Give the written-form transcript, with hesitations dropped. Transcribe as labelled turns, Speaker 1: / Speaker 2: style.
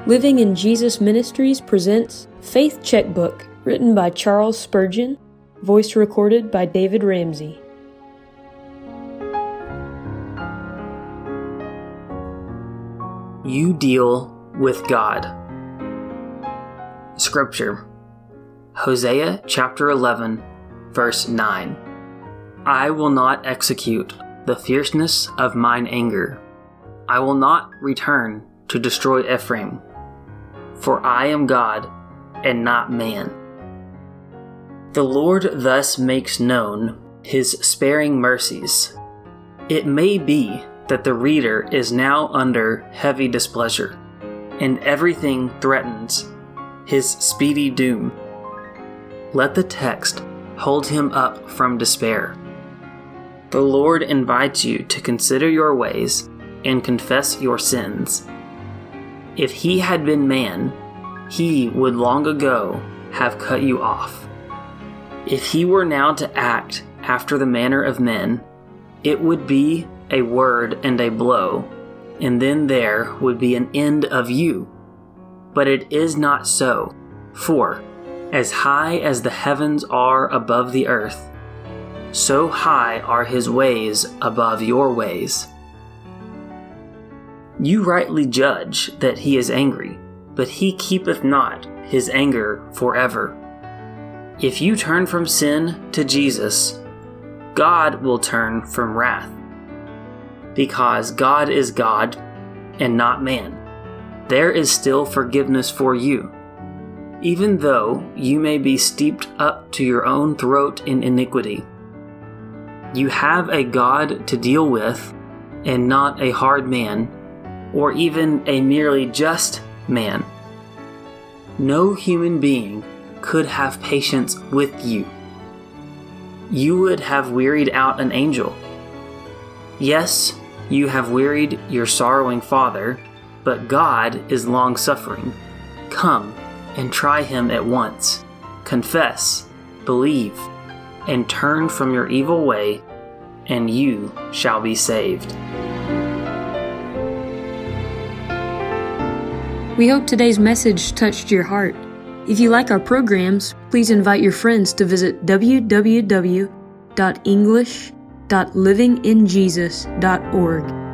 Speaker 1: Living in Jesus Ministries presents Faith Checkbook, written by Charles Spurgeon, voice recorded by David Ramsey.
Speaker 2: You deal with God. Scripture, Hosea chapter 11, verse 9. I will not execute the fierceness of mine anger. I will not return to destroy Ephraim. For I am God, and not man. The Lord thus makes known his sparing mercies. It may be that the reader is now under heavy displeasure, and everything threatens his speedy doom. Let the text hold him up from despair. The Lord invites you to consider your ways and confess your sins. If he had been man, he would long ago have cut you off. If he were now to act after the manner of men, it would be a word and a blow, and then there would be an end of you. But it is not so, for as high as the heavens are above the earth, so high are his ways above your ways. You rightly judge that he is angry, but he keepeth not his anger forever. If you turn from sin to Jesus, God will turn from wrath. Because God is God and not man, there is still forgiveness for you, even though you may be steeped up to your own throat in iniquity. You have a God to deal with, and not a hard man, or even a merely just man. No human being could have patience with you. You would have wearied out an angel. Yes, you have wearied your sorrowing father, but God is long-suffering. Come and try him at once. Confess, believe, and turn from your evil way, and you shall be saved.
Speaker 1: We hope today's message touched your heart. If you like our programs, please invite your friends to visit www.english.livinginjesus.org.